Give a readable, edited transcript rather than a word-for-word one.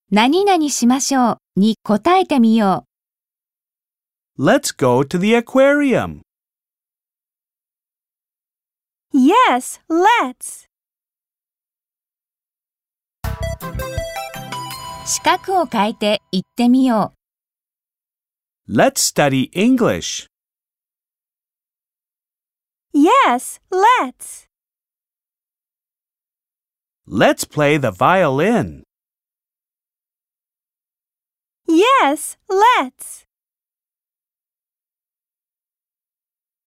何々しましょうに答えてみよう。 Let's go to the aquarium. Yes, let's. 視覚を変えて言ってみよう。 Let's study English. Yes, let's. Let's play the violin. Yes, let's.